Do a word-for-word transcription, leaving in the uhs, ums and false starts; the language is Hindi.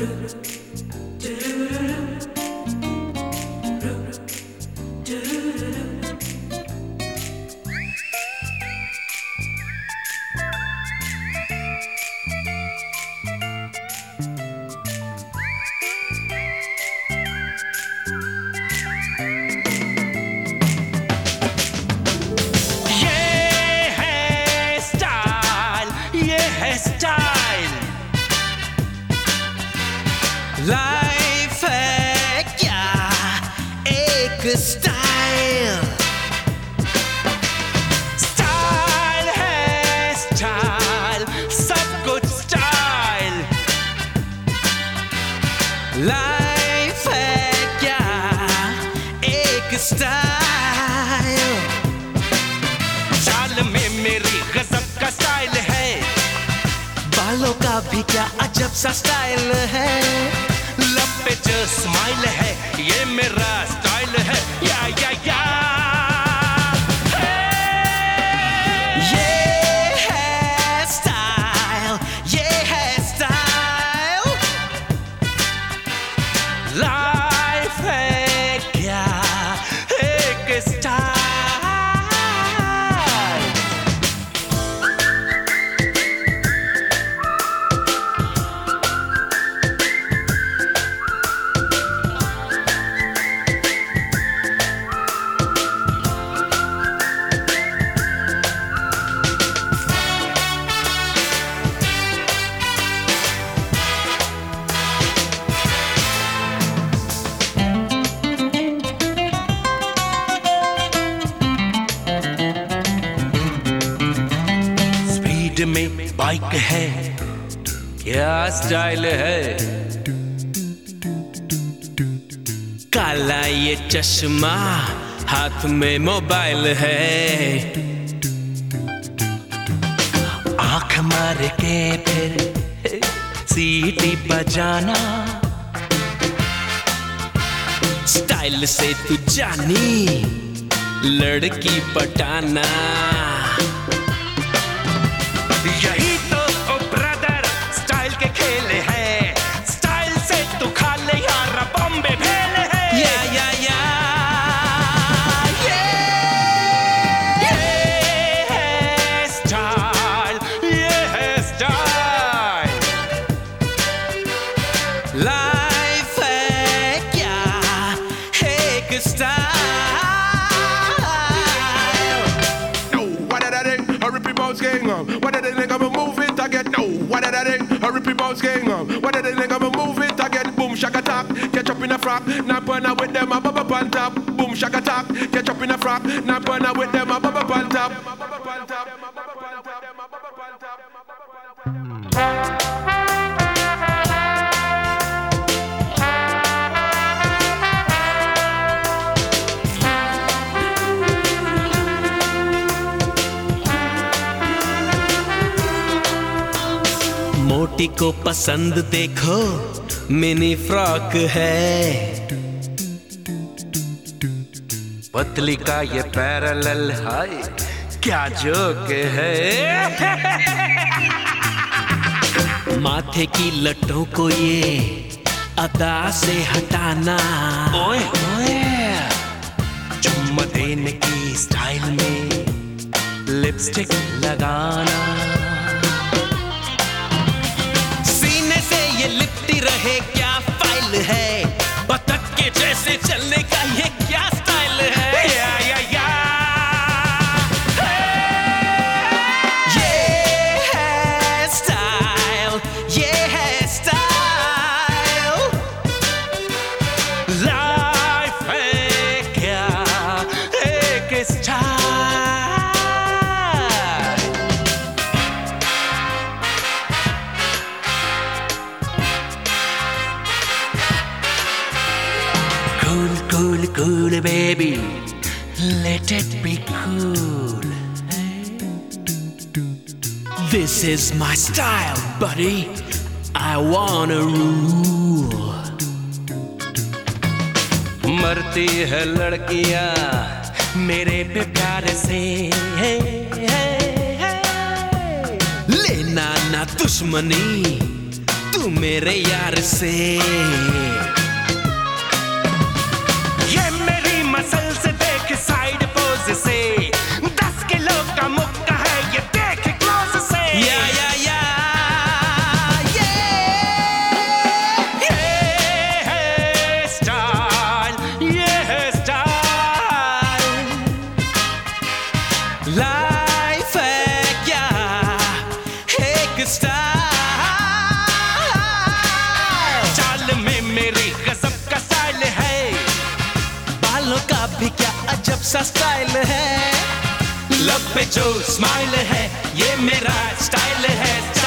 लाइफ है क्या एक स्टाइल, स्टाइल है स्टाइल, सब कुछ स्टाइल। लाइफ है क्या एक स्टाइल, चाल में मेरी गजब का स्टाइल है, बालों का भी क्या अजब सा स्टाइल है, लब पे जो स्माइल है ये मेरा स्टाइल है। या या या ये है स्टाइल, ये है स्टाइल। लाइफ है क्या एक स्टाइल। में बाइक है क्या स्टाइल है, काला ये चश्मा हाथ में मोबाइल है, आंख मार के फिर सीटी बजाना, स्टाइल से तू जानी लड़की पटाना। यही तो ओ ब्रदर स्टाइल के खेल है, स्टाइल से तू खा ले यार बॉम्बे भेल है। या या या ये ये है स्टाइल, ये है स्टाइल। लाइफ है क्या एक style. What did they think I'm a move it again? No, what did they think? A rippy bounce gang on. What did they think I'm a move it again? Boom, shaka tap, catch up in a frock. Now burn with them, a bubble on top. Boom, shaka tap, catch up in a frock. Now burn with them, a bubble on top. मोटी को पसंद देखो मिनी फ्रॉक है, पतली का ये पैरेलल हाय क्या जोक है। माथे की लटों को ये अदा से हटाना, ओए ओए चुम्मा देने की स्टाइल में लिपस्टिक लगाना, ये लिपटी रहे क्या फाइल है, बतख के जैसे चलने का ये क्या स्टाइल है। या या या ये है स्टाइल, ये है स्टाइल। लाइफ है क्या एक style. Cool, cool, cool, baby, let it be cool. This is my style, buddy, I wanna rule. मरती है लड़कियां मेरे पे प्यार से, hey, hey, hey. लेना ना दुश्मनी, तू तू मेरे यार से। ये मेरी मसल से देख साइड पोज से, दस किलो का मुक्का है ये देख क्लोज से। या या या ये ये है स्टाइल, ये है स्टाइल। लाइफ है क्या एक स्टाइल, चाल में मेरी गजब का स्टाइल है, बालों का भी क्या अजब सा स्टाइल है, लब पे जो स्माइल है ये मेरा स्टाइल है।